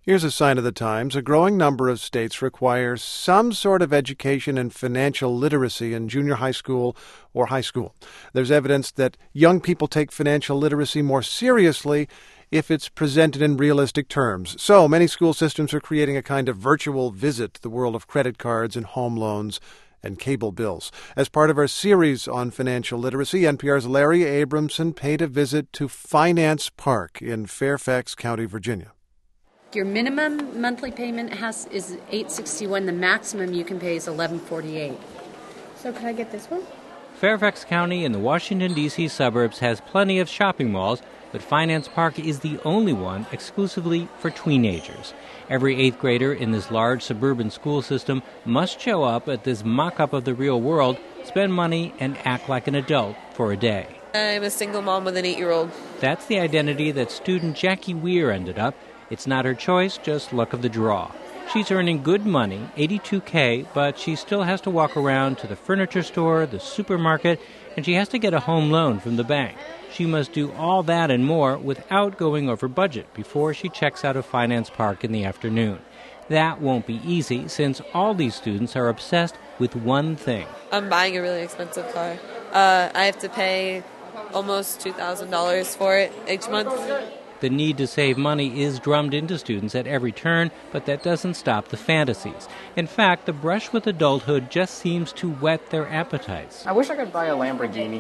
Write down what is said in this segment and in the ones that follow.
Here's a sign of the times. A growing number of states require some sort of education in financial literacy in junior high school or high school. There's evidence that young people take financial literacy more seriously if it's presented in realistic terms. So many school systems are creating a kind of virtual visit to the world of credit cards and home loans and cable bills. As part of our series on financial literacy, NPR's Larry Abramson paid a visit to Finance Park in Fairfax County, Virginia. Your minimum monthly payment is $861. The maximum you can pay is $1148. So can I get this one? Fairfax County in the Washington, D.C. suburbs has plenty of shopping malls, but Finance Park is the only one exclusively for teenagers. Every 8th grader in this large suburban school system must show up at this mock-up of the real world, spend money, and act like an adult for a day. I'm a single mom with an 8-year-old. That's the identity that student Jackie Weir ended up. It's not her choice, just luck of the draw. She's earning good money, $82K, but she still has to walk around to the furniture store, the supermarket, and she has to get a home loan from the bank. She must do all that and more without going over budget before she checks out of Finance Park in the afternoon. That won't be easy since all these students are obsessed with one thing. I'm buying a really expensive car. I have to pay almost $2,000 for it each month. The need to save money is drummed into students at every turn, but that doesn't stop the fantasies. In fact, the brush with adulthood just seems to whet their appetites. I wish I could buy a Lamborghini.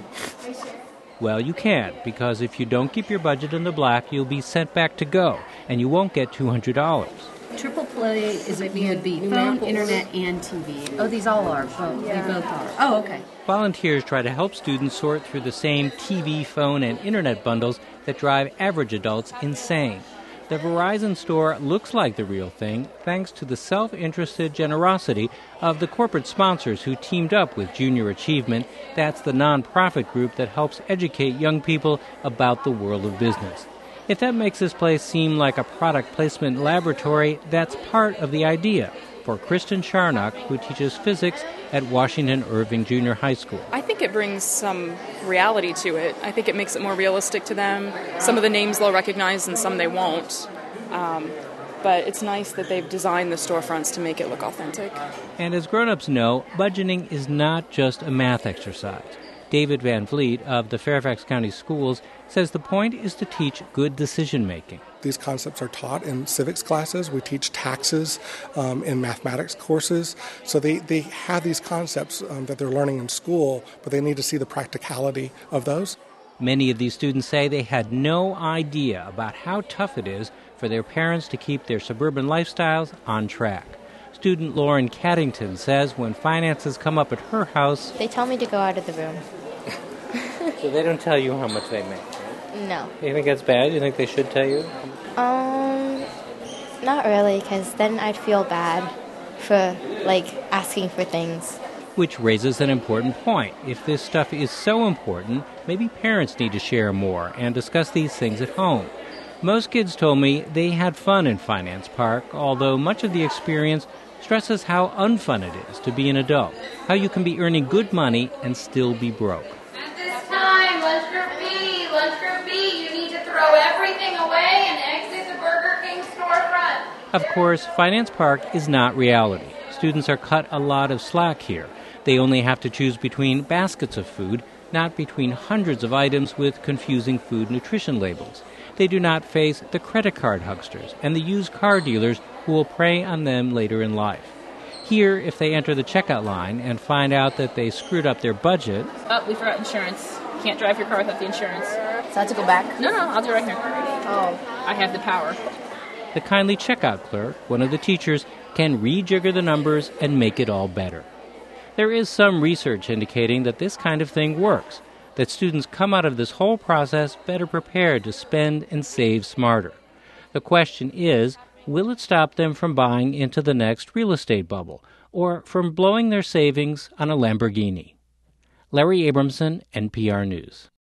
Well, you can't, because if you don't keep your budget in the black, you'll be sent back to go, and you won't get $200. Triple play would be phone, internet, and TV. Oh, these all are. They both are. Oh, okay. Volunteers try to help students sort through the same TV, phone, and internet bundles that drive average adults insane. The Verizon store looks like the real thing thanks to the self-interested generosity of the corporate sponsors who teamed up with Junior Achievement. That's the nonprofit group that helps educate young people about the world of business. If that makes this place seem like a product placement laboratory, that's part of the idea for Kristen Charnock, who teaches physics at Washington Irving Junior High School. I think it brings some reality to it. I think it makes it more realistic to them. Some of the names they'll recognize and some they won't. But it's nice that they've designed the storefronts to make it look authentic. And as grown-ups know, budgeting is not just a math exercise. David Van Vliet of the Fairfax County Schools says the point is to teach good decision-making. These concepts are taught in civics classes. We teach taxes in mathematics courses. So they have these concepts that they're learning in school, but they need to see the practicality of those. Many of these students say they had no idea about how tough it is for their parents to keep their suburban lifestyles on track. Student Lauren Caddington says when finances come up at her house, they tell me to go out of the room. So they don't tell you how much they make, right? No. Do you think that's bad? Do you think they should tell you? Not really, because then I'd feel bad for, asking for things. Which raises an important point. If this stuff is so important, maybe parents need to share more and discuss these things at home. Most kids told me they had fun in Finance Park, although much of the experience stresses how unfun it is to be an adult, how you can be earning good money and still be broke. At this time, lunch group B, you need to throw everything away and exit the Burger King storefront. Of course, Finance Park is not reality. Students are cut a lot of slack here. They only have to choose between baskets of food, not between hundreds of items with confusing food nutrition labels. They do not face the credit card hucksters and the used car dealers who will prey on them later in life. Here, if they enter the checkout line and find out that they screwed up their budget... Oh, we forgot insurance. Can't drive your car without the insurance. So I have to go back? No, I'll do it right here. Oh. I have the power. The kindly checkout clerk, one of the teachers, can rejigger the numbers and make it all better. There is some research indicating that this kind of thing works, that students come out of this whole process better prepared to spend and save smarter. The question is, will it stop them from buying into the next real estate bubble or from blowing their savings on a Lamborghini? Larry Abramson, NPR News.